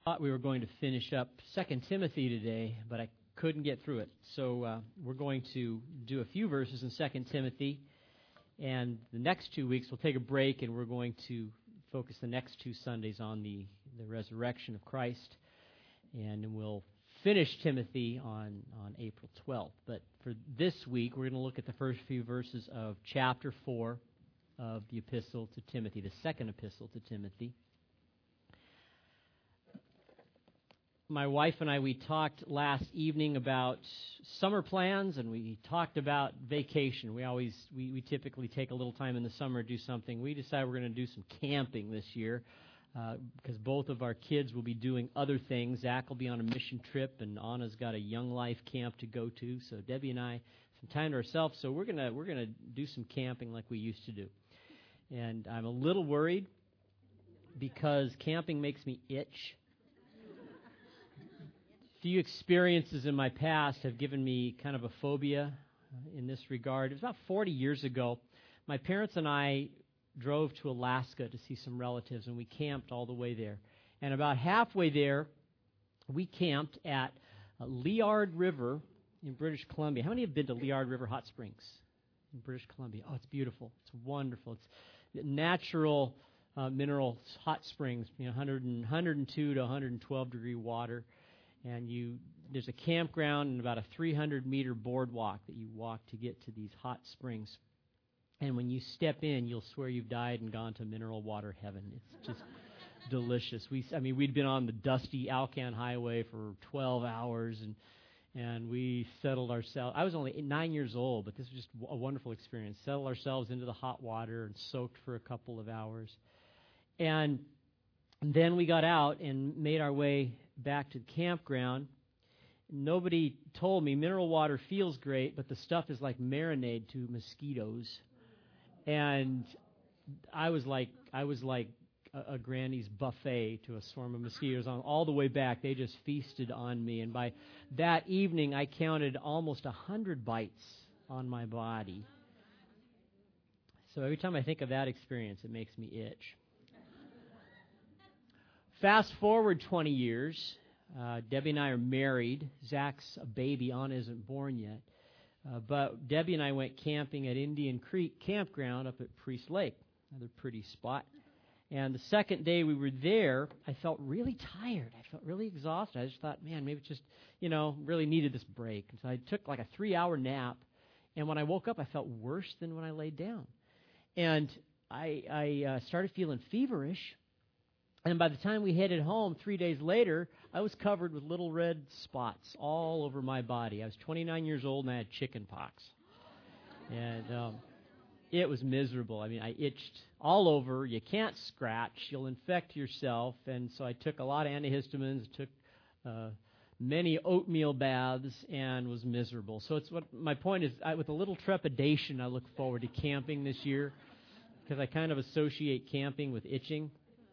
Thought we were going to finish up 2 Timothy today, but I couldn't get through it. So we're going to do a few verses in 2 Timothy, and the next 2 weeks we'll take a break, and we're going to focus the next 2 Sundays on the resurrection of Christ, and we'll finish Timothy on April 12th. But for this week, we're going to look at the first few verses of chapter 4 of the epistle to Timothy, the second epistle to Timothy. My wife and I, we talked last evening about summer plans, and we talked about vacation. We typically take a little time in the summer to do something. We decided we're going to do some camping this year because both of our kids will be doing other things. Zach will be on a mission trip, and Anna's got a Young Life camp to go to. So Debbie and I, some time to ourselves. So we're gonna do some camping like we used to do. And I'm a little worried because camping makes me itch. Few experiences in my past have given me kind of a phobia in this regard. It was about 40 years ago. My parents and I drove to Alaska to see some relatives, and we camped all the way there. And about halfway there, we camped at Liard River in British Columbia. How many have been to Liard River Hot Springs in British Columbia? Oh, it's beautiful. It's wonderful. It's natural mineral hot springs, 102 to 112 degree water. And there's a campground and about a 300-meter boardwalk that you walk to get to these hot springs. And when you step in, you'll swear you've died and gone to mineral water heaven. It's just delicious. We'd been on the dusty Alcan Highway for 12 hours, and we settled ourselves. I was only 9 years old, but this was just a wonderful experience. Settled ourselves into the hot water and soaked for a couple of hours. And then we got out and made our way back to the campground. Nobody told me mineral water feels great, but the stuff is like marinade to mosquitoes. And I was like a granny's buffet to a swarm of mosquitoes. On all the way back, they just feasted on me. And by that evening, I counted almost 100 bites on my body. So every time I think of that experience, it makes me itch. Fast forward 20 years, Debbie and I are married. Zach's a baby. Anna isn't born yet. But Debbie and I went camping at Indian Creek Campground up at Priest Lake, another pretty spot. And the second day we were there, I felt really tired. I felt really exhausted. I just thought, man, maybe it's just, really needed this break. And so I took like a 3-hour nap. And when I woke up, I felt worse than when I laid down. And I started feeling feverish. And by the time we headed home 3 days later, I was covered with little red spots all over my body. I was 29 years old and I had chicken pox. And it was miserable. I itched all over. You can't scratch. You'll infect yourself. And so I took a lot of antihistamines, took many oatmeal baths, and was miserable. So my point is, with a little trepidation, I look forward to camping this year because I kind of associate camping with itching.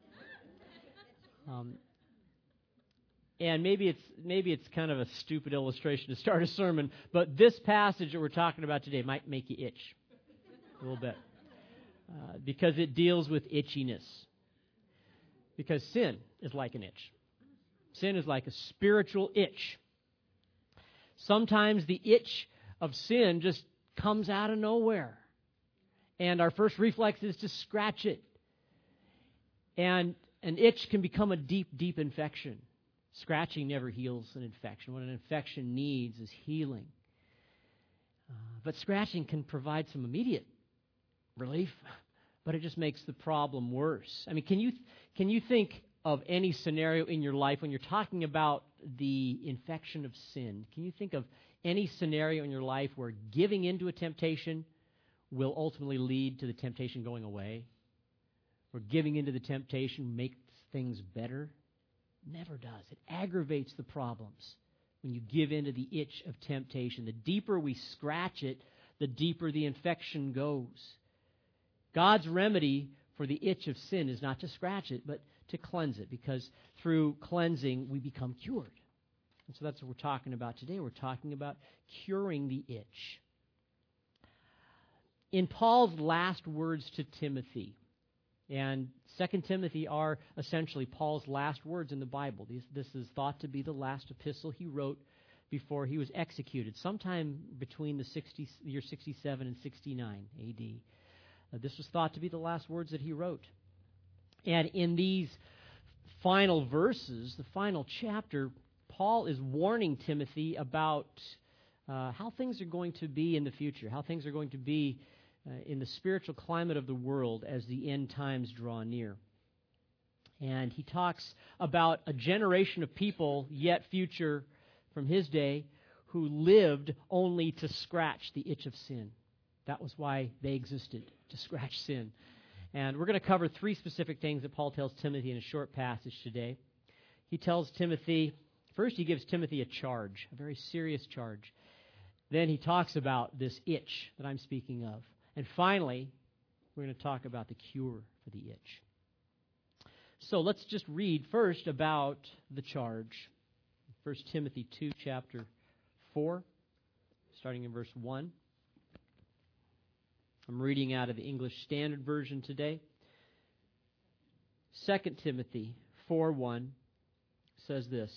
And maybe it's kind of a stupid illustration to start a sermon, but this passage that we're talking about today might make you itch a little bit because it deals with itchiness. Because sin is like an itch. Sin is like a spiritual itch. Sometimes the itch of sin just comes out of nowhere, and our first reflex is to scratch it. And an itch can become a deep, deep infection. Scratching never heals an infection. What an infection needs is healing. But scratching can provide some immediate relief, but it just makes the problem worse. Can you think of any scenario in your life when you're talking about the infection of sin? Can you think of any scenario in your life where giving into a temptation will ultimately lead to the temptation going away? Or giving into the temptation makes things better? Never does. It aggravates the problems when you give into the itch of temptation. The deeper we scratch it, the deeper the infection goes. God's remedy for the itch of sin is not to scratch it, but to cleanse it, because through cleansing we become cured. And so that's what we're talking about today. We're talking about curing the itch. In Paul's last words to Timothy, And 2 Timothy are essentially Paul's last words in the Bible. This is thought to be the last epistle he wrote before he was executed, sometime between the year 67 and 69 A.D. This was thought to be the last words that he wrote. And in these final verses, the final chapter, Paul is warning Timothy about how things are going to be in the future, how things are going to be in the spiritual climate of the world as the end times draw near. And he talks about a generation of people yet future from his day who lived only to scratch the itch of sin. That was why they existed, to scratch sin. And we're going to cover three specific things that Paul tells Timothy in a short passage today. He tells Timothy, first he gives Timothy a charge, a very serious charge. Then he talks about this itch that I'm speaking of. And finally, we're going to talk about the cure for the itch. So let's just read first about the charge. 1 Timothy 2, chapter 4, starting in verse 1. I'm reading out of the English Standard Version today. 2 Timothy 4:1 says this.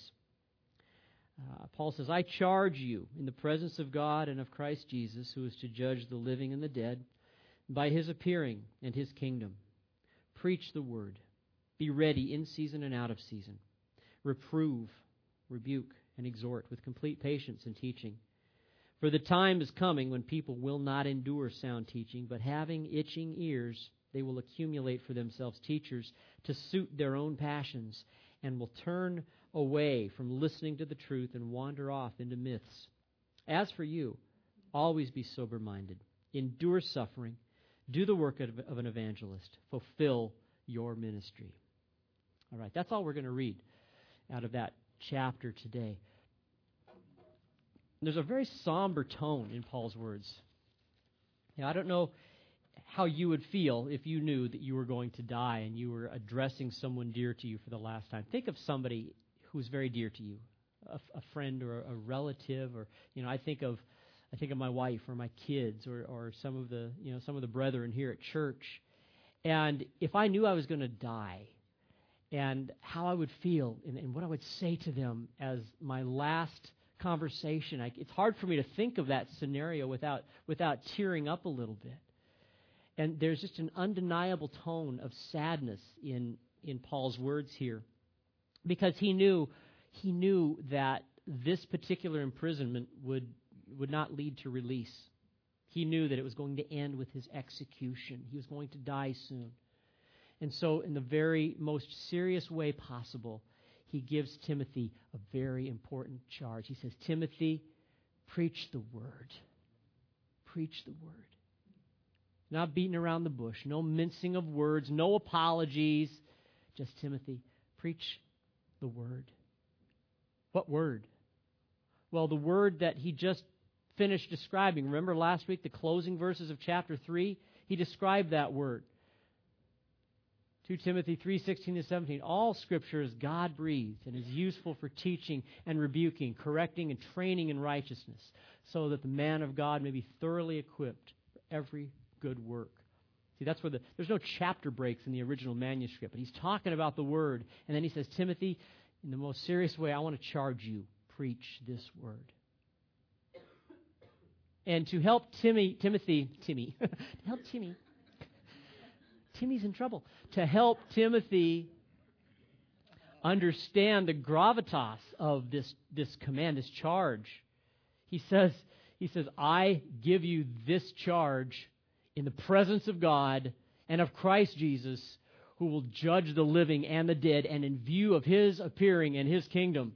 Paul says, I charge you in the presence of God and of Christ Jesus, who is to judge the living and the dead, by his appearing and his kingdom. Preach the word. Be ready in season and out of season. Reprove, rebuke, and exhort with complete patience and teaching. For the time is coming when people will not endure sound teaching, but having itching ears, they will accumulate for themselves teachers to suit their own passions, and will turn away from listening to the truth and wander off into myths. As for you, always be sober-minded. Endure suffering. Do the work of an evangelist. Fulfill your ministry. All right, that's all we're going to read out of that chapter today. There's a very somber tone in Paul's words. Now, I don't know how you would feel if you knew that you were going to die and you were addressing someone dear to you for the last time. Think of somebody who's very dear to you, a friend or a relative, or I think of my wife or my kids or some of the brethren here at church. And if I knew I was going to die, and how I would feel and what I would say to them as my last conversation, it's hard for me to think of that scenario without tearing up a little bit. And there's just an undeniable tone of sadness in Paul's words here, because he knew that this particular imprisonment would not lead to release. He knew that it was going to end with his execution. He was going to die soon. And so in the very most serious way possible, he gives Timothy a very important charge. He says, Timothy, preach the word. Preach the word. Not beating around the bush, no mincing of words, no apologies. Just, Timothy, preach the word. What word? Well, the word that he just finished describing. Remember last week, the closing verses of chapter 3? He described that word. 2 Timothy 3:16-17, all Scripture is God-breathed and is useful for teaching and rebuking, correcting and training in righteousness, so that the man of God may be thoroughly equipped for every good work. See, that's where there's no chapter breaks in the original manuscript, but he's talking about the Word, and then he says, Timothy, in the most serious way, I want to charge you, preach this Word. And to help Timmy's in trouble. To help Timothy understand the gravitas of this command, this charge, he says, I give you this charge in the presence of God and of Christ Jesus, who will judge the living and the dead, and in view of his appearing in his kingdom.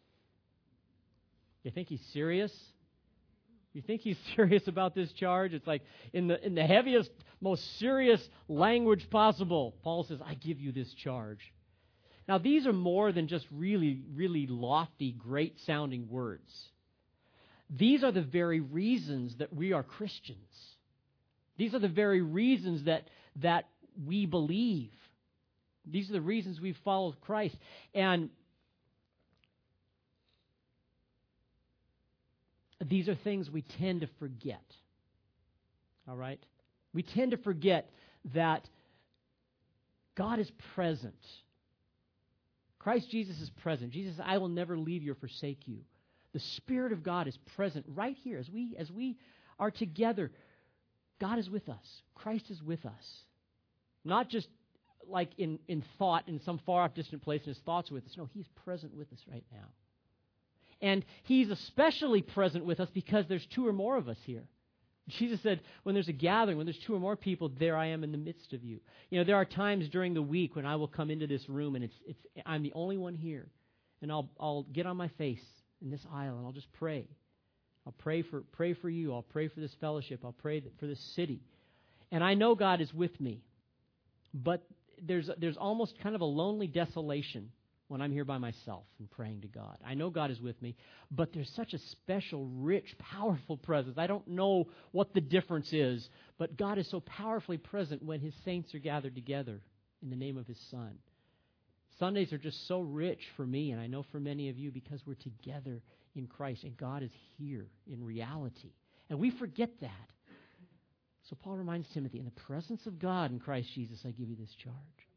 You think he's serious? You think he's serious about this charge? It's like in the heaviest, most serious language possible, Paul says, I give you this charge. Now, these are more than just really, really lofty, great-sounding words. These are the very reasons that we are Christians. These are the very reasons that we believe. These are the reasons we follow Christ. And these are things we tend to forget. All right? We tend to forget that God is present. Christ Jesus is present. Jesus said, I will never leave you or forsake you. The Spirit of God is present right here. As we are together, God is with us. Christ is with us. Not just like in thought in some far off distant place and his thoughts are with us. No, he's present with us right now. And he's especially present with us because there's two or more of us here. Jesus said, when there's a gathering, when there's two or more people, there I am in the midst of you. You know, there are times during the week when I will come into this room and I'm the only one here. And I'll get on my face in this aisle and I'll just pray. I'll pray for you. I'll pray for this fellowship. I'll pray for this city. And I know God is with me. But there's almost kind of a lonely desolation when I'm here by myself and praying to God. I know God is with me, but there's such a special, rich, powerful presence. I don't know what the difference is, but God is so powerfully present when his saints are gathered together in the name of his Son. Sundays are just so rich for me, and I know for many of you, because we're together in Christ, and God is here in reality. And we forget that. So Paul reminds Timothy, in the presence of God in Christ Jesus, I give you this charge.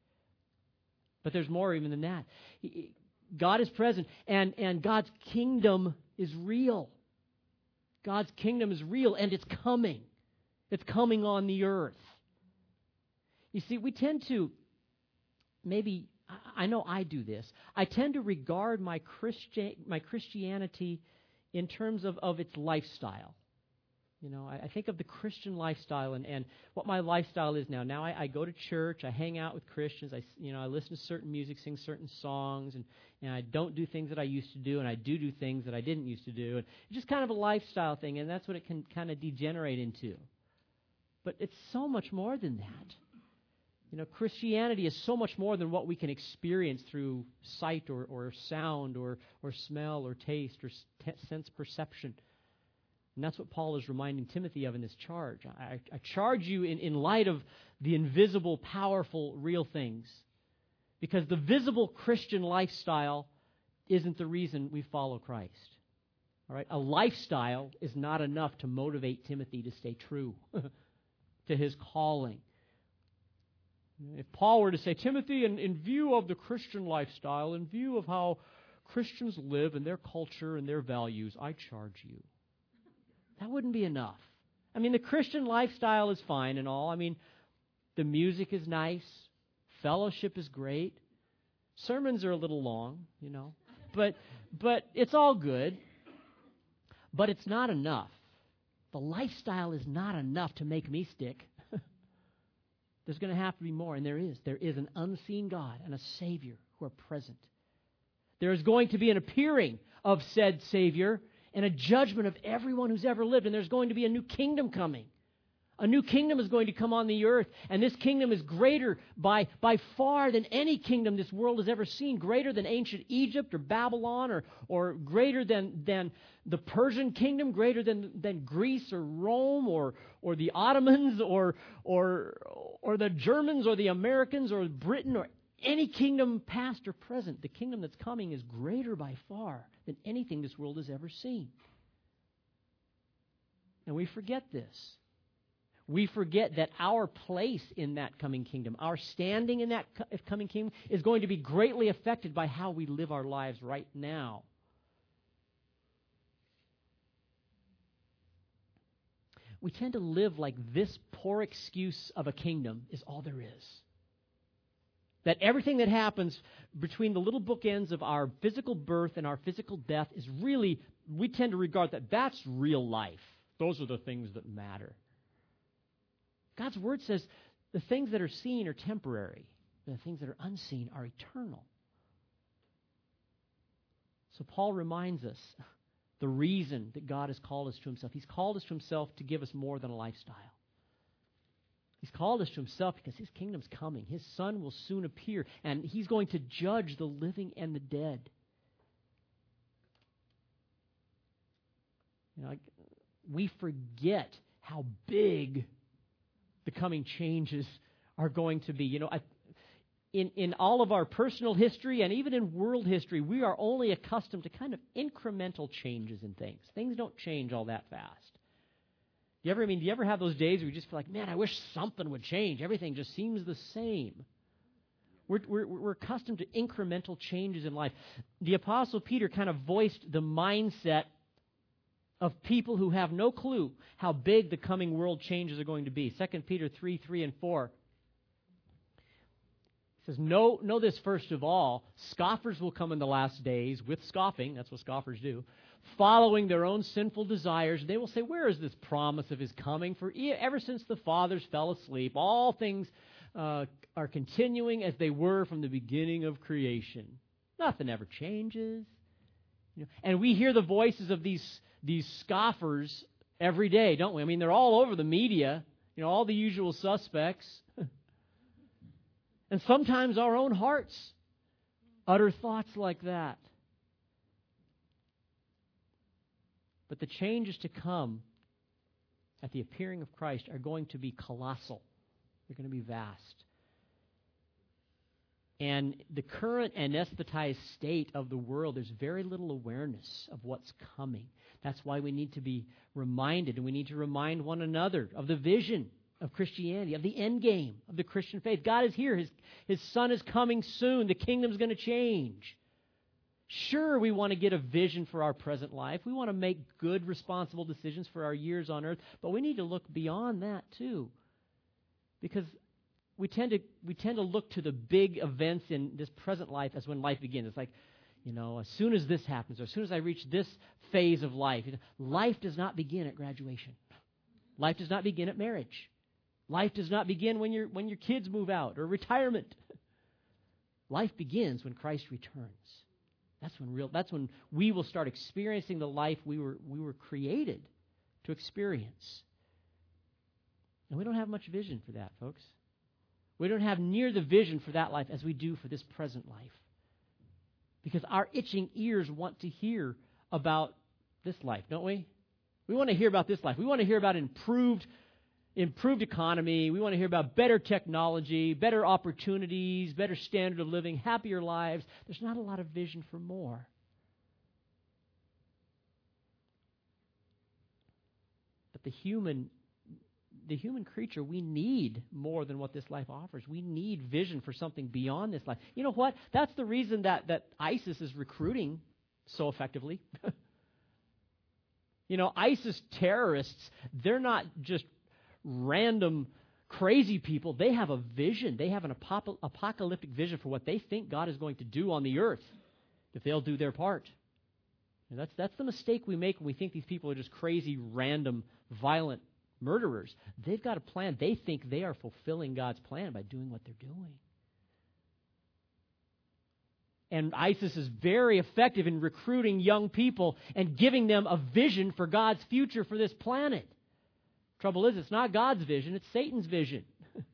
But there's more even than that. God is present, and God's kingdom is real. God's kingdom is real, and it's coming. It's coming on the earth. You see, we tend to, maybe, I know I do this, I tend to regard my Christianity in terms of its lifestyle. You know, I think of the Christian lifestyle and what my lifestyle is now. Now I go to church, I hang out with Christians, I listen to certain music, sing certain songs, and I don't do things that I used to do, and I do things that I didn't used to do. And it's just kind of a lifestyle thing, and that's what it can kind of degenerate into. But it's so much more than that. You know, Christianity is so much more than what we can experience through sight or sound or smell or taste or sense perception. And that's what Paul is reminding Timothy of in this charge. I charge you in light of the invisible, powerful, real things. Because the visible Christian lifestyle isn't the reason we follow Christ. All right? A lifestyle is not enough to motivate Timothy to stay true to his calling. If Paul were to say, Timothy, in view of the Christian lifestyle, in view of how Christians live and their culture and their values, I charge you. That wouldn't be enough. I mean, the Christian lifestyle is fine and all. I mean, the music is nice. Fellowship is great. Sermons are a little long, you know. But it's all good. But it's not enough. The lifestyle is not enough to make me stick. There's going to have to be more, and there is. There is an unseen God and a Savior who are present. There is going to be an appearing of said Savior and a judgment of everyone who's ever lived. And there's going to be a new kingdom coming. A new kingdom is going to come on the earth. And this kingdom is greater by far than any kingdom this world has ever seen. Greater than ancient Egypt or Babylon or greater than the Persian kingdom. Greater than Greece or Rome or the Ottomans or the Germans or the Americans or Britain or any kingdom past or present. The kingdom that's coming is greater by far than anything this world has ever seen. And we forget this. We forget that our place in that coming kingdom, our standing in that coming kingdom, is going to be greatly affected by how we live our lives right now. We tend to live like this poor excuse of a kingdom is all there is. That everything that happens between the little bookends of our physical birth and our physical death is really, we tend to regard that's real life. Those are the things that matter. God's Word says the things that are seen are temporary. The things that are unseen are eternal. So Paul reminds us the reason that God has called us to himself. He's called us to himself to give us more than a lifestyle. He's called us to himself because his kingdom's coming. His Son will soon appear, and he's going to judge the living and the dead. You know, we forget how big the coming changes are going to be. You know, in all of our personal history and even in world history, we are only accustomed to kind of incremental changes in things. Things don't change all that fast. Do you ever have those days where you just feel like, man, I wish something would change. Everything just seems the same. We're accustomed to incremental changes in life. The Apostle Peter kind of voiced the mindset of people who have no clue how big the coming world changes are going to be. 2 Peter 3 and 4. It says, know this first of all, scoffers will come in the last days with scoffing, that's what scoffers do, following their own sinful desires. They will say, where is this promise of his coming? For ever since the fathers fell asleep, all things are continuing as they were from the beginning of creation. Nothing ever changes. And we hear the voices of these scoffers every day, don't we? I mean, they're all over the media, all the usual suspects. And sometimes our own hearts utter thoughts like that. But the changes to come at the appearing of Christ are going to be colossal. They're going to be vast. And the current anesthetized state of the world, there's very little awareness of what's coming. That's why we need to be reminded, and we need to remind one another of the vision of Christianity, of the end game of the Christian faith. God is here. His Son is coming soon. The kingdom's going to change. Sure, we want to get a vision for our present life. We want to make good, responsible decisions for our years on earth. But we need to look beyond that, too. Because we tend to look to the big events in this present life as when life begins. It's like, as soon as this happens, or as soon as I reach this phase of life. Life does not begin at graduation. Life does not begin at marriage. Life does not begin when your kids move out or retirement. Life begins when Christ returns. That's when we will start experiencing the life we were created to experience. And we don't have much vision for that, folks. We don't have near the vision for that life as we do for this present life. Because our itching ears want to hear about this life, don't we? We want to hear about this life. We want to hear about improved economy. We want to hear about better technology, better opportunities, better standard of living, happier lives. There's not a lot of vision for more. But the human creature, we need more than what this life offers. We need vision for something beyond this life. You know what? That's the reason that ISIS is recruiting so effectively. ISIS terrorists, they're not just random crazy people. They have a vision. They have an apocalyptic vision for what they think God is going to do on the earth if they'll do their part. And that's the mistake we make when we think these people are just crazy, random, violent murderers. They've got a plan. They think they are fulfilling God's plan by doing what they're doing. And ISIS is very effective in recruiting young people and giving them a vision for God's future for this planet. Trouble is, it's not God's vision, it's Satan's vision.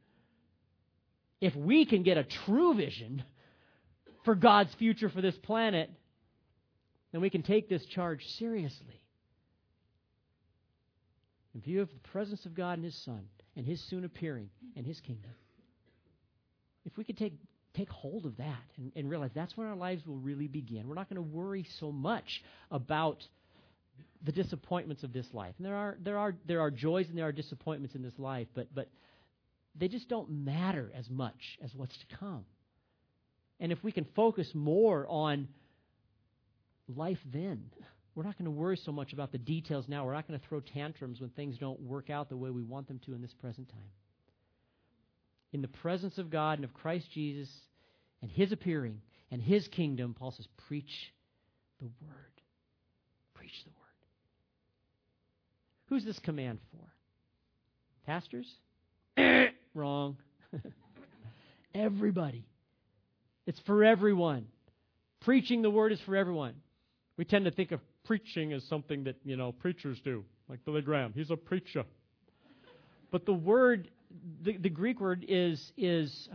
If we can get a true vision for God's future for this planet, then we can take this charge seriously. In view of the presence of God and His Son and His soon appearing and His kingdom, if we could take hold of that and realize that's when our lives will really begin. We're not going to worry so much about the disappointments of this life. And there are joys and there are disappointments in this life, but they just don't matter as much as what's to come. And if we can focus more on life then, we're not going to worry so much about the details now. We're not going to throw tantrums when things don't work out the way we want them to in this present time. In the presence of God and of Christ Jesus and His appearing and His kingdom, Paul says, preach the word. Preach the word. Who's this command for? Pastors? Wrong. Everybody. It's for everyone. Preaching the word is for everyone. We tend to think of preaching as something that, preachers do, like Billy Graham. He's a preacher. But the word, the Greek word is it's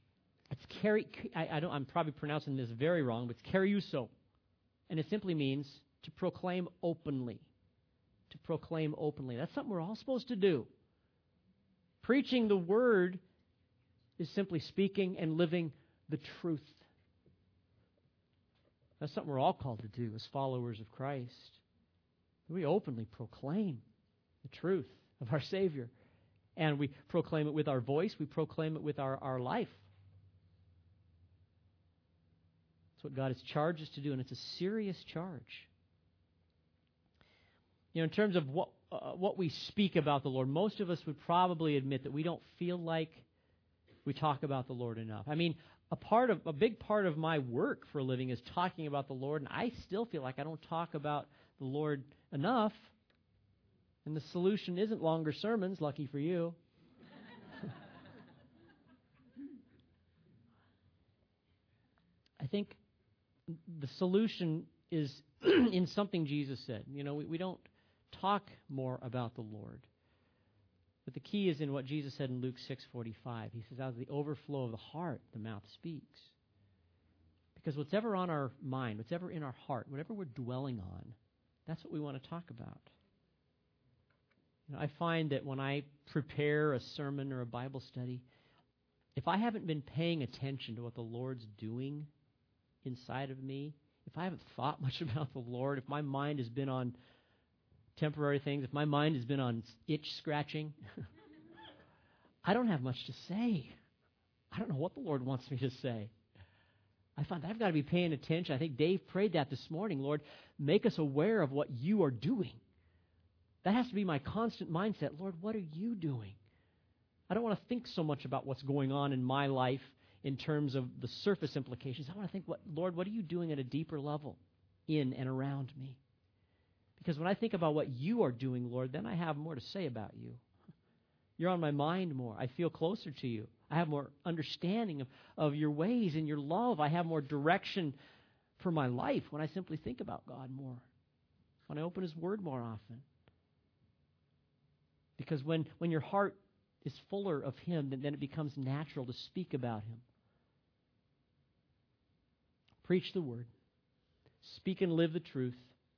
I'm probably pronouncing this very wrong, but it's keriuso. And it simply means to proclaim openly. To proclaim openly. That's something we're all supposed to do. Preaching the word is simply speaking and living the truth. That's something we're all called to do as followers of Christ. We openly proclaim the truth of our Savior. And we proclaim it with our voice. We proclaim it with our life. It's what God has charged us to do, and it's a serious charge. In terms of what we speak about the Lord, most of us would probably admit that we don't feel like we talk about the Lord enough. I mean, a big part of my work for a living is talking about the Lord, and I still feel like I don't talk about the Lord enough. And the solution isn't longer sermons, lucky for you. I think the solution is in something Jesus said. We don't talk more about the Lord. But the key is in what Jesus said in Luke 6:45. He says, out of the overflow of the heart, the mouth speaks. Because whatever on our mind, whatever in our heart, whatever we're dwelling on, that's what we want to talk about. I find that when I prepare a sermon or a Bible study, if I haven't been paying attention to what the Lord's doing inside of me, if I haven't thought much about the Lord, if my mind has been on temporary things, if my mind has been on itch scratching, I don't have much to say. I don't know what the Lord wants me to say. I find I've got to be paying attention. I think Dave prayed that this morning. Lord, make us aware of what you are doing. That has to be my constant mindset. Lord, what are you doing? I don't want to think so much about what's going on in my life in terms of the surface implications. I want to think, Lord, what are you doing at a deeper level in and around me? Because when I think about what you are doing, Lord, then I have more to say about you. You're on my mind more. I feel closer to you. I have more understanding of your ways and your love. I have more direction for my life when I simply think about God more, when I open His Word more often. Because when your heart is fuller of Him, then it becomes natural to speak about Him. Preach the Word. Speak and live the truth.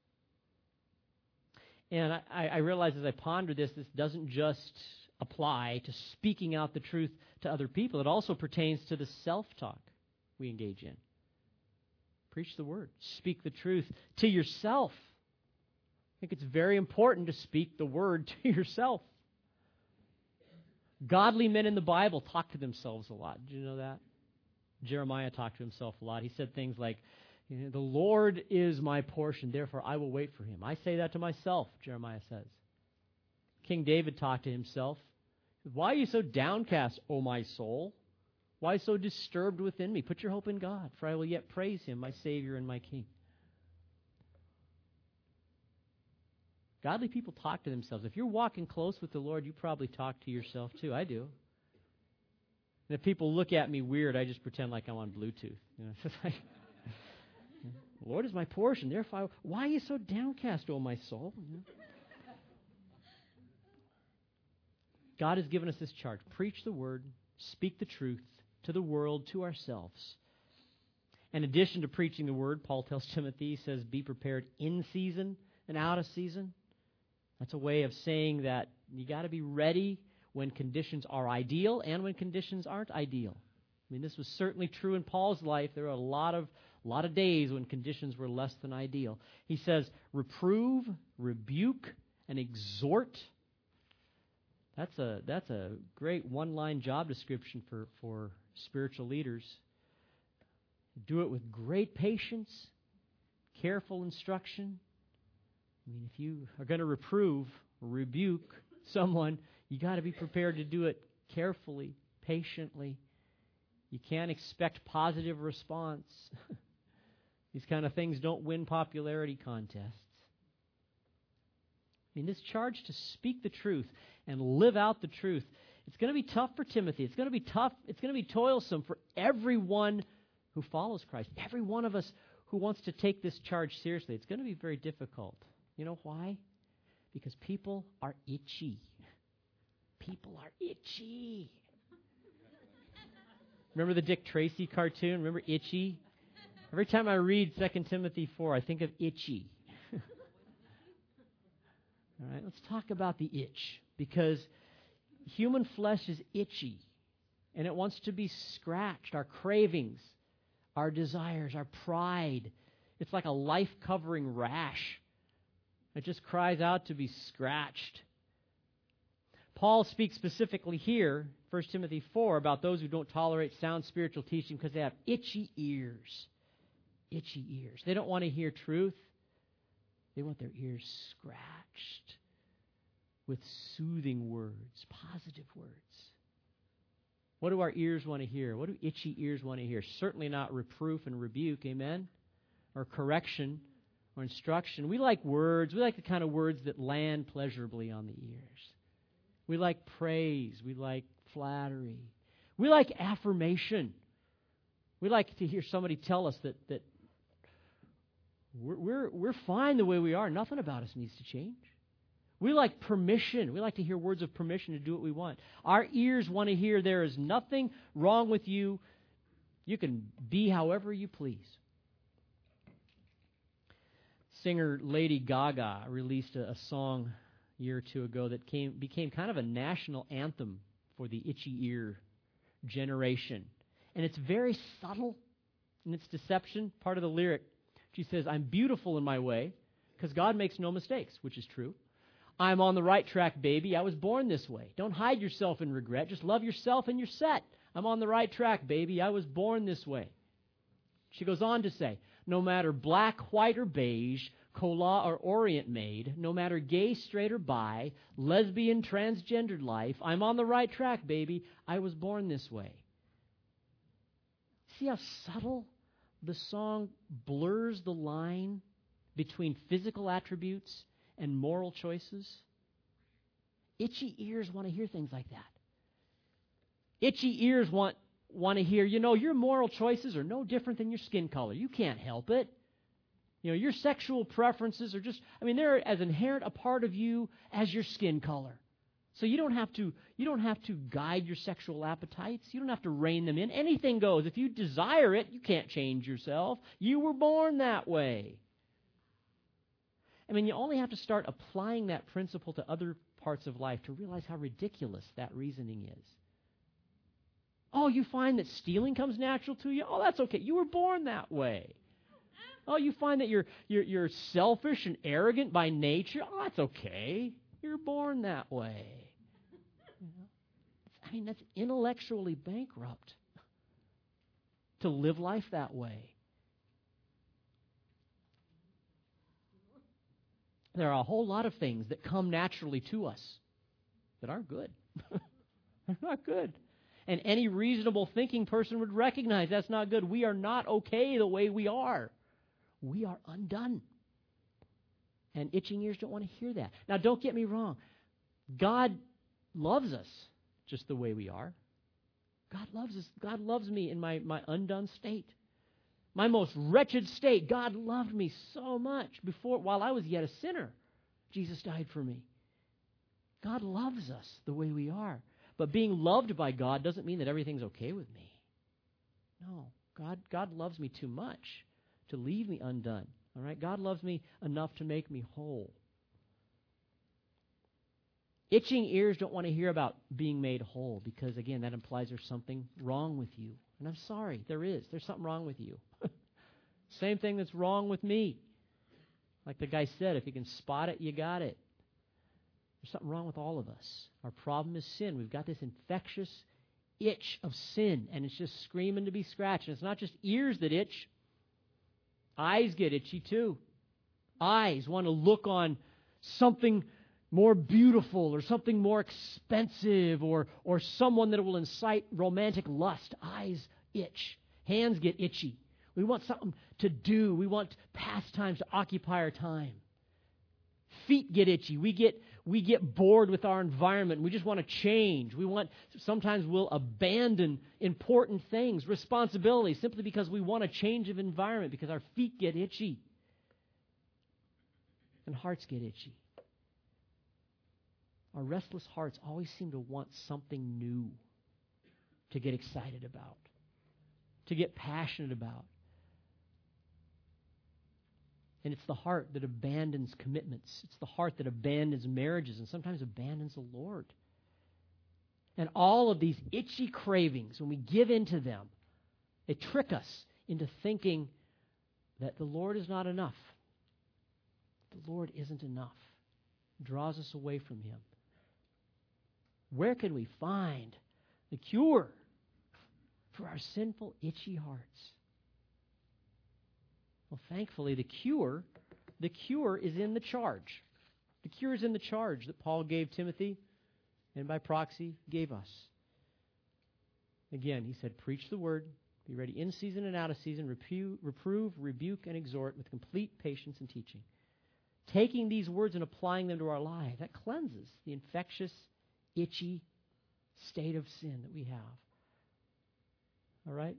And I realize as I ponder this doesn't just apply to speaking out the truth to other people. It also pertains to the self-talk we engage in. Preach the Word. Speak the truth to yourself. I think it's very important to speak the Word to yourself. Godly men in the Bible talk to themselves a lot. Did you know that? Jeremiah talked to himself a lot. He said things like, the Lord is my portion, therefore I will wait for Him. I say that to myself, Jeremiah says. King David talked to himself. Why are you so downcast, O my soul? Why so disturbed within me? Put your hope in God, for I will yet praise Him, my Savior and my King. Godly people talk to themselves. If you're walking close with the Lord, you probably talk to yourself too. I do. And if people look at me weird, I just pretend like I'm on Bluetooth. It's like, the Lord is my portion, therefore, why are you so downcast, O my soul? God has given us this charge. Preach the Word, speak the truth to the world, to ourselves. In addition to preaching the Word, Paul tells Timothy, he says, be prepared in season and out of season. That's a way of saying that you got to be ready when conditions are ideal and when conditions aren't ideal. I mean, this was certainly true in Paul's life. There were a lot of days when conditions were less than ideal. He says, reprove, rebuke, and exhort. That's a great one-line job description for spiritual leaders. Do it with great patience, careful instruction. I mean, if you are going to reprove or rebuke someone, you got to be prepared to do it carefully, patiently. You can't expect positive response. These kind of things don't win popularity contests. I mean, this charge to speak the truth and live out the truth, it's going to be tough for Timothy. It's going to be tough. It's going to be toilsome for everyone who follows Christ. Every one of us who wants to take this charge seriously. It's going to be very difficult. You know why? Because people are itchy. People are itchy. Remember the Dick Tracy cartoon? Remember Itchy? Every time I read 2 Timothy 4, I think of Itchy. All right, let's talk about the itch, because human flesh is itchy, and it wants to be scratched. Our cravings, our desires, our pride. It's like a life-covering rash. It just cries out to be scratched. Paul speaks specifically here, 1 Timothy 4, about those who don't tolerate sound spiritual teaching because they have itchy ears. itchy ears. They don't want to hear truth. They want their ears scratched with soothing words, positive words. What do our ears want to hear? What do itchy ears want to hear? Certainly not reproof and rebuke, amen? Or correction or instruction. We like words. We like the kind of words that land pleasurably on the ears. We like praise. We like flattery. We like affirmation. We like to hear somebody tell us that we're fine the way we are. Nothing about us needs to change. We like permission. We like to hear words of permission to do what we want. Our ears want to hear there is nothing wrong with you. You can be however you please. Singer Lady Gaga released a song a year or two ago that became kind of a national anthem for the itchy ear generation. And it's very subtle in its deception. Part of the lyric, she says, I'm beautiful in my way because God makes no mistakes, which is true. I'm on the right track, baby. I was born this way. Don't hide yourself in regret. Just love yourself and you're set. I'm on the right track, baby. I was born this way. She goes on to say, no matter black, white, or beige, Kola or Orient made, no matter gay, straight, or bi, lesbian, transgendered life, I'm on the right track, baby. I was born this way. See how subtle the song blurs the line between physical attributes and moral choices? Itchy ears want to hear things like that. Itchy ears want to hear, your moral choices are no different than your skin color. You can't help it. Your sexual preferences are they're as inherent a part of you as your skin color. So you don't have to guide your sexual appetites. You don't have to rein them in. Anything goes. If you desire it, you can't change yourself. You were born that way. You only have to start applying that principle to other parts of life to realize how ridiculous that reasoning is. Oh, you find that stealing comes natural to you? Oh, that's okay. You were born that way. Oh, you find that you're selfish and arrogant by nature? Oh, that's okay. You're born that way. That's intellectually bankrupt to live life that way. There are a whole lot of things that come naturally to us that aren't good. They're not good. And any reasonable thinking person would recognize that's not good. We are not okay the way we are. We are undone. And itching ears don't want to hear that. Now, don't get me wrong. God loves us just the way we are. God loves us. God loves me in my undone state. My most wretched state. God loved me so much while I was yet a sinner. Jesus died for me. God loves us the way we are. But being loved by God doesn't mean that everything's okay with me. No. God loves me too much to leave me undone. All right? God loves me enough to make me whole. Itching ears don't want to hear about being made whole because, again, that implies there's something wrong with you. And I'm sorry, there is. There's something wrong with you. Same thing that's wrong with me. Like the guy said, if you can spot it, you got it. There's something wrong with all of us. Our problem is sin. We've got this infectious itch of sin, and it's just screaming to be scratched. And it's not just ears that itch. Eyes get itchy too. Eyes want to look on something more beautiful or something more expensive or someone that will incite romantic lust. Eyes itch. Hands get itchy. We want something to do. We want pastimes to occupy our time. Feet get itchy. We get bored with our environment. We just want to change. Sometimes we'll abandon important things, responsibilities, simply because we want a change of environment, because our feet get itchy. And hearts get itchy. Our restless hearts always seem to want something new to get excited about, to get passionate about. And it's the heart that abandons commitments. It's the heart that abandons marriages and sometimes abandons the Lord. And all of these itchy cravings, when we give in to them, they trick us into thinking that the Lord is not enough. The Lord isn't enough. It draws us away from Him. Where can we find the cure for our sinful, itchy hearts? Well, thankfully, the cure is in the charge. The cure is in the charge that Paul gave Timothy and by proxy gave us. Again, he said, preach the word, be ready in season and out of season, reprove, rebuke, and exhort with complete patience and teaching. Taking these words and applying them to our lives, that cleanses the infectious, itchy state of sin that we have. All right?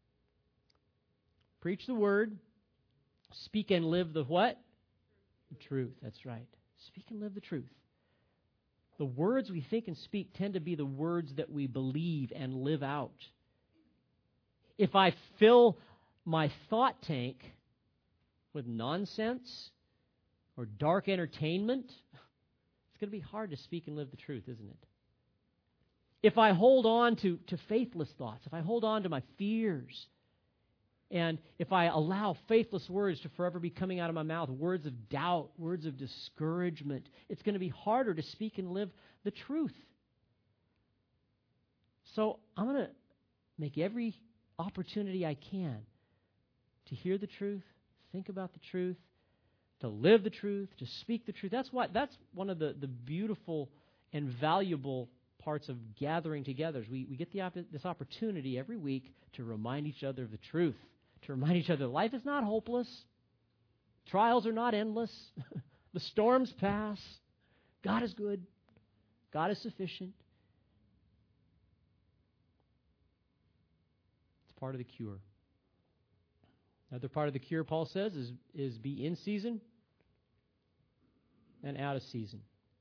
Preach the word. Speak and live the what? The truth. That's right. Speak and live the truth. The words we think and speak tend to be the words that we believe and live out. If I fill my thought tank with nonsense or dark entertainment, it's going to be hard to speak and live the truth, isn't it? If I hold on to faithless thoughts, if I hold on to my fears, and if I allow faithless words to forever be coming out of my mouth, words of doubt, words of discouragement, it's going to be harder to speak and live the truth. So I'm going to make every opportunity I can to hear the truth, think about the truth, to live the truth, to speak the truth. That's one of the beautiful and valuable parts of gathering together. We get this opportunity every week to remind each other of the truth, to remind each other life is not hopeless, trials are not endless, the storms pass, God is good, God is sufficient. It's part of the cure. Another part of the cure, Paul says, is be in season and out of season.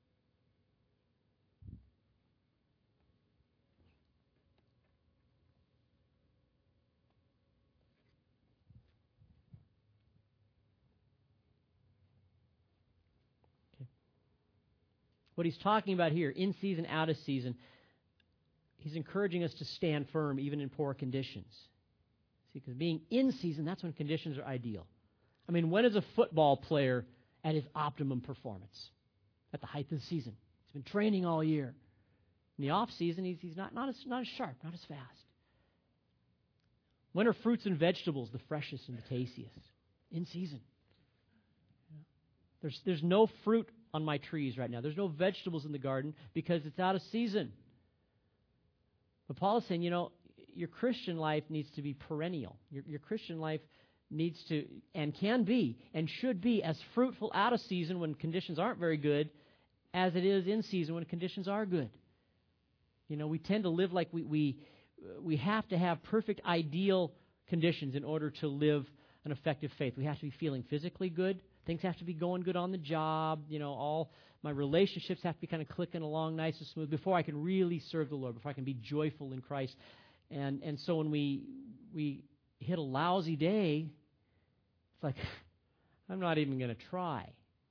What he's talking about here, in season, out of season, he's encouraging us to stand firm even in poor conditions. See, because being in season, that's when conditions are ideal. I mean, when is a football player at his optimum performance? At the height of the season. He's been training all year. In the off season, he's not as sharp, not as fast. When are fruits and vegetables the freshest and the tastiest? In season. There's no fruit on my trees right now. There's no vegetables in the garden because it's out of season. But Paul is saying, your Christian life needs to be perennial. Your Christian life needs to and can be and should be as fruitful out of season when conditions aren't very good as it is in season when conditions are good. We tend to live like we have to have perfect ideal conditions in order to live an effective faith. We have to be feeling physically good. Things have to be going good on the job. All my relationships have to be kind of clicking along nice and smooth before I can really serve the Lord, before I can be joyful in Christ. And so when we hit a lousy day, it's like, I'm not even going to try.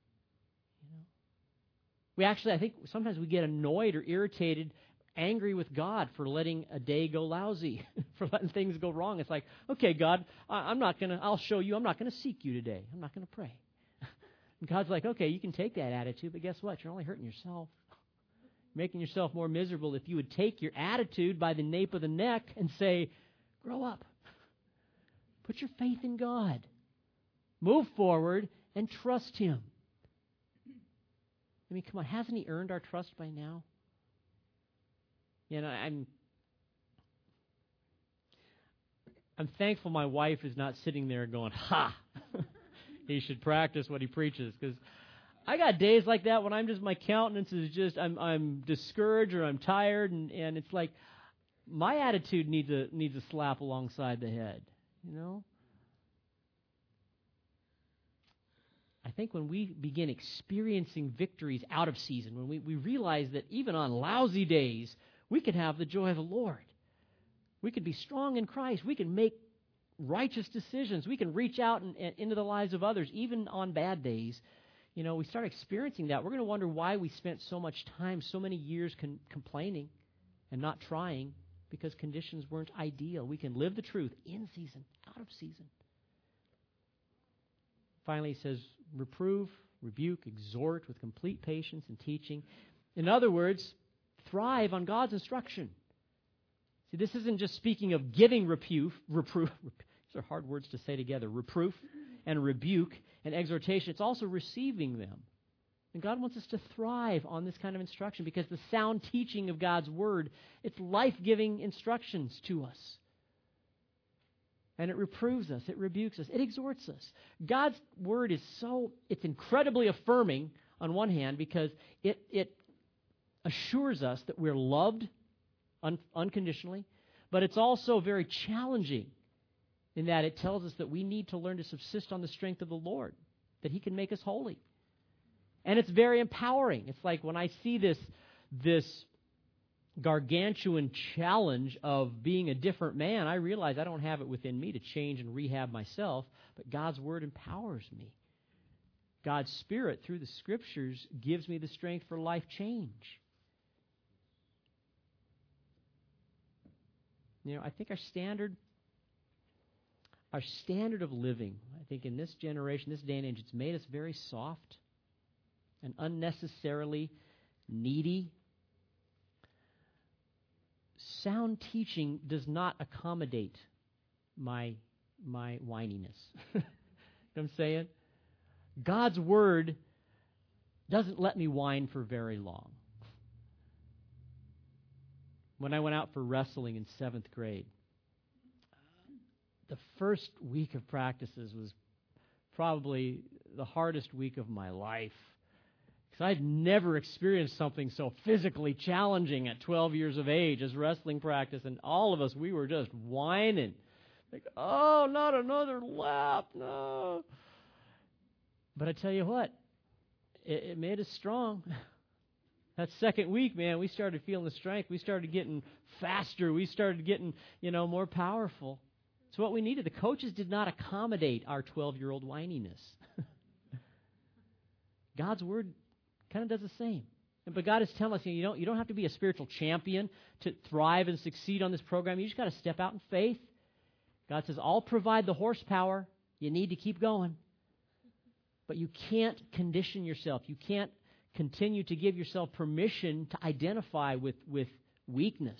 We actually, I think sometimes we get annoyed or irritated, angry with God for letting a day go lousy, for letting things go wrong. It's like, okay, God, I'll show you, I'm not going to seek you today. I'm not going to pray. And God's like, okay, you can take that attitude, but guess what? You're only hurting yourself. Making yourself more miserable if you would take your attitude by the nape of the neck and say, grow up. Put your faith in God. Move forward and trust Him. I mean, come on, hasn't He earned our trust by now? I'm thankful my wife is not sitting there going, ha! He should practice what he preaches, because I got days like that when my countenance is just, I'm discouraged or I'm tired, and it's like my attitude needs a slap alongside the head, I think when we begin experiencing victories out of season, when we realize that even on lousy days, we can have the joy of the Lord. We can be strong in Christ. We can make righteous decisions. We can reach out and into the lives of others, even on bad days. We start experiencing that. We're going to wonder why we spent so much time, so many years complaining and not trying, because conditions weren't ideal. We can live the truth in season, out of season. Finally, he says, reprove, rebuke, exhort with complete patience and teaching. In other words, thrive on God's instruction. See, this isn't just speaking of giving reproof. These are hard words to say together. Reproof. and rebuke and exhortation, it's also receiving them. And God wants us to thrive on this kind of instruction because the sound teaching of God's Word, it's life-giving instructions to us. And it reproves us, it rebukes us, it exhorts us. God's Word it's incredibly affirming on one hand because it assures us that we're loved unconditionally, but it's also very challenging in that it tells us that we need to learn to subsist on the strength of the Lord, that He can make us holy. And it's very empowering. It's like when I see this gargantuan challenge of being a different man, I realize I don't have it within me to change and rehab myself, but God's Word empowers me. God's Spirit, through the Scriptures, gives me the strength for life change. You know, I think our standard of living, I think in this generation, this day and age, it's made us very soft and unnecessarily needy. Sound teaching does not accommodate my whininess. You know what I'm saying? God's Word doesn't let me whine for very long. When I went out for wrestling in 7th grade, the first week of practices was probably the hardest week of my life. Because I'd never experienced something so physically challenging at 12 years of age as wrestling practice. And all of us, we were just whining. Like, oh, not another lap, no. But I tell you what, it made us strong. That second week, man, we started feeling the strength. We started getting faster. We started getting, more powerful. It's what we needed. The coaches did not accommodate our 12-year-old whininess. God's Word kind of does the same. But God is telling us, you don't have to be a spiritual champion to thrive and succeed on this program. You just got to step out in faith. God says, I'll provide the horsepower. You need to keep going. But you can't condition yourself. You can't continue to give yourself permission to identify with weakness.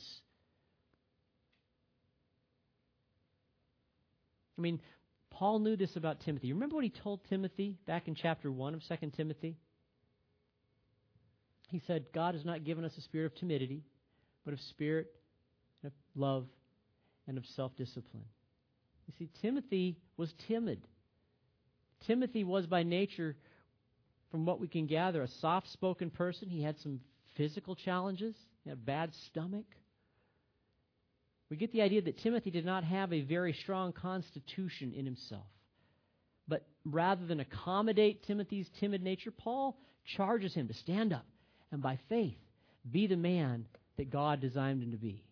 I mean, Paul knew this about Timothy. Remember what he told Timothy back in chapter 1 of 2 Timothy? He said, God has not given us a spirit of timidity, but of spirit, of love, and of self-discipline. You see, Timothy was timid. Timothy was by nature, from what we can gather, a soft-spoken person. He had some physical challenges. He had a bad stomach. We get the idea that Timothy did not have a very strong constitution in himself. But rather than accommodate Timothy's timid nature, Paul charges him to stand up and by faith be the man that God designed him to be.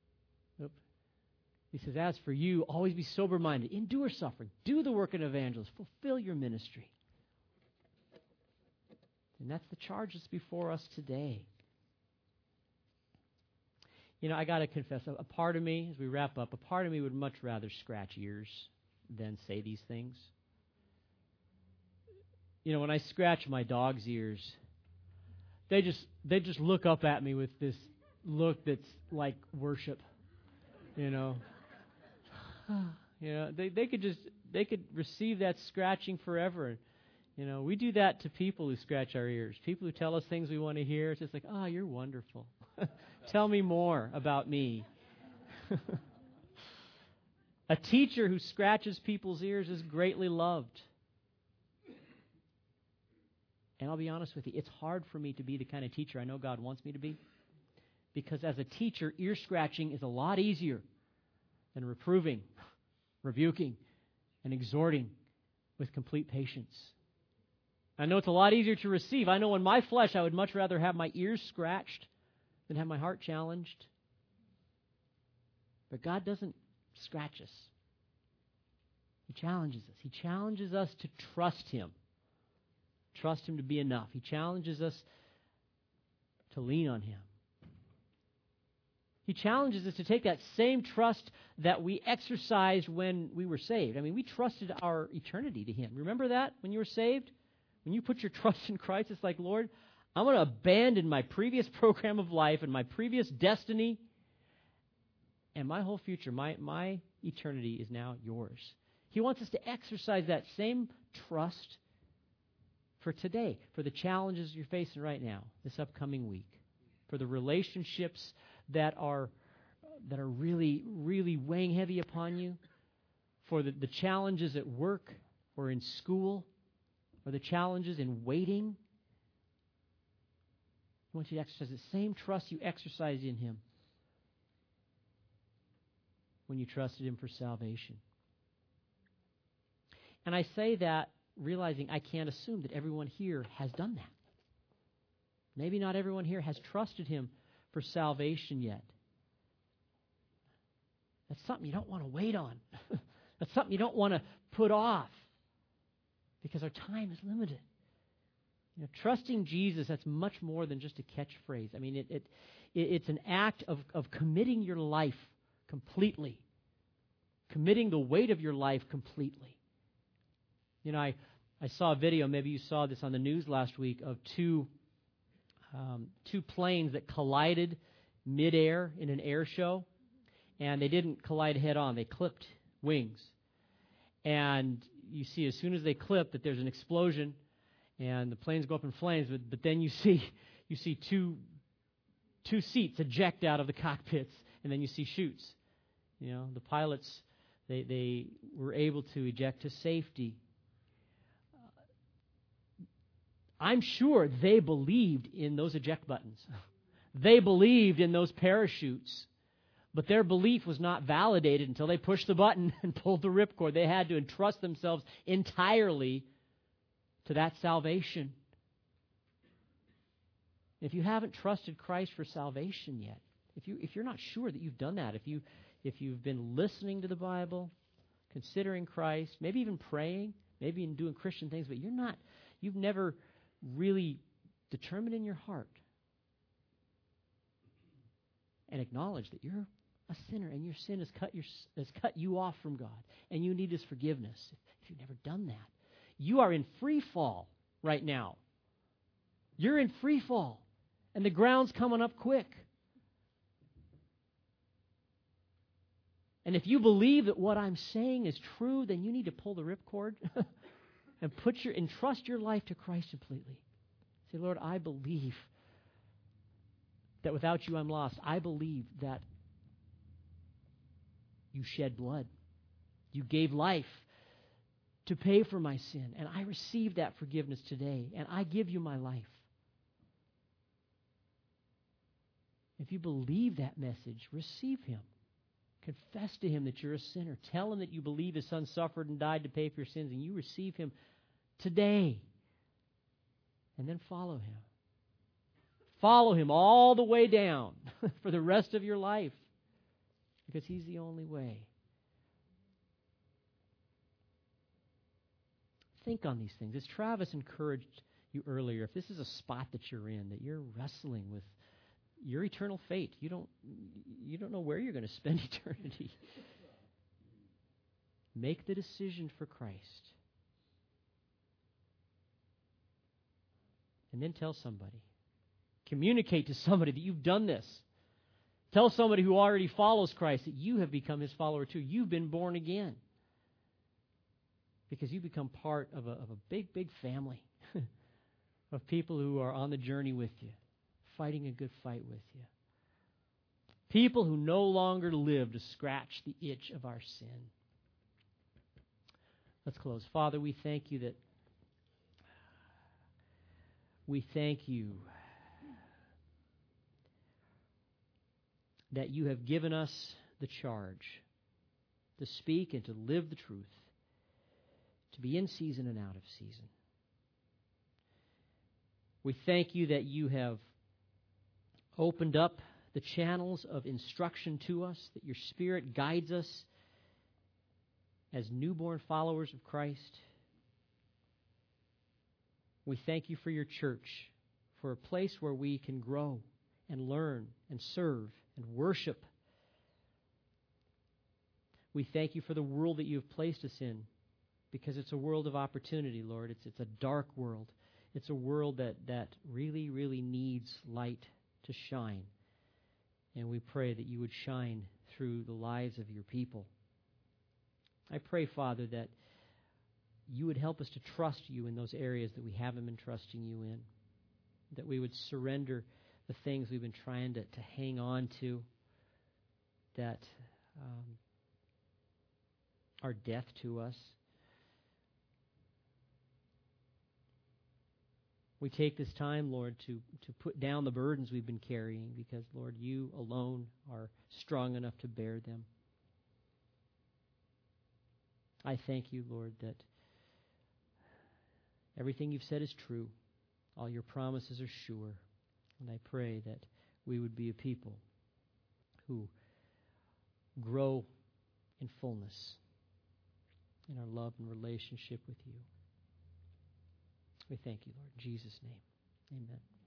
He says, as for you, always be sober-minded, endure suffering, do the work of an evangelist, fulfill your ministry. And that's the charge that's before us today. I got to confess, a part of me, as we wrap up, a part of me would much rather scratch ears than say these things. When I scratch my dog's ears, they just look up at me with this look that's like worship. They could receive that scratching forever. We do that to people who scratch our ears. People who tell us things we want to hear. It's just like, oh, you're wonderful. Tell me more about me. A teacher who scratches people's ears is greatly loved. And I'll be honest with you, it's hard for me to be the kind of teacher I know God wants me to be. Because as a teacher, ear scratching is a lot easier than reproving, rebuking, and exhorting with complete patience. I know it's a lot easier to receive. I know in my flesh I would much rather have my ears scratched than have my heart challenged. But God doesn't scratch us. He challenges us. He challenges us to trust Him. Trust Him to be enough. He challenges us to lean on Him. He challenges us to take that same trust that we exercised when we were saved. I mean, we trusted our eternity to Him. Remember that when you were saved? When you put your trust in Christ, it's like, Lord, I'm going to abandon my previous program of life and my previous destiny, and my whole future, my eternity is now yours. He wants us to exercise that same trust for today, for the challenges you're facing right now, this upcoming week, for the relationships that are really, really weighing heavy upon you, for the challenges at work or in school, or the challenges in waiting. I want you to exercise the same trust you exercised in Him when you trusted Him for salvation. And I say that realizing I can't assume that everyone here has done that. Maybe not everyone here has trusted Him for salvation yet. That's something you don't want to wait on. That's something you don't want to put off because our time is limited. Trusting Jesus, that's much more than just a catchphrase. I mean, it's an act of committing your life completely, committing the weight of your life completely. I saw a video, maybe you saw this on the news last week, of two planes that collided midair in an air show, and they didn't collide head on. They clipped wings. And you see as soon as they clip that there's an explosion, and the planes go up in flames, but then you see two seats eject out of the cockpits, and then you see chutes. The pilots, they were able to eject to safety. I'm sure they believed in those eject buttons. They believed in those parachutes. But their belief was not validated until they pushed the button and pulled the ripcord. They had to entrust themselves entirely to that salvation. If you haven't trusted Christ for salvation yet, if you're not sure that you've done that, if you've been listening to the Bible, considering Christ, maybe even praying, maybe even doing Christian things, but you've never really determined in your heart and acknowledged that you're a sinner and your sin has cut you off from God and you need His forgiveness. If you've never done that, you are in free fall right now. You're in free fall, and the ground's coming up quick. And if you believe that what I'm saying is true, then you need to pull the ripcord and entrust your life to Christ completely. Say, Lord, I believe that without you I'm lost. I believe that you shed blood. You gave life to pay for my sin. And I receive that forgiveness today. And I give you my life. If you believe that message, receive Him. Confess to Him that you're a sinner. Tell Him that you believe His Son suffered and died to pay for your sins. And you receive Him today. And then follow Him. Follow Him all the way down for the rest of your life. Because He's the only way. Think on these things. As Travis encouraged you earlier, if this is a spot that you're in, that you're wrestling with your eternal fate, you don't know where you're going to spend eternity. Make the decision for Christ. And then tell somebody. Communicate to somebody that you've done this. Tell somebody who already follows Christ that you have become His follower too. You've been born again. Because you become part of a big, big family of people who are on the journey with you, fighting a good fight with you. People who no longer live to scratch the itch of our sin. Let's close. Father, we thank you that you have given us the charge to speak and to live the truth, to be in season and out of season. We thank you that you have opened up the channels of instruction to us, that your Spirit guides us as newborn followers of Christ. We thank you for your church, for a place where we can grow and learn and serve and worship. We thank you for the world that you have placed us in, because it's a world of opportunity, Lord. It's a dark world. It's a world that really, really needs light to shine. And we pray that you would shine through the lives of your people. I pray, Father, that you would help us to trust you in those areas that we haven't been trusting you in, that we would surrender the things we've been trying to hang on to, that are death to us. We take this time, Lord, to put down the burdens we've been carrying because, Lord, you alone are strong enough to bear them. I thank you, Lord, that everything you've said is true. All your promises are sure. And I pray that we would be a people who grow in fullness in our love and relationship with you. We thank you, Lord. In Jesus' name, amen.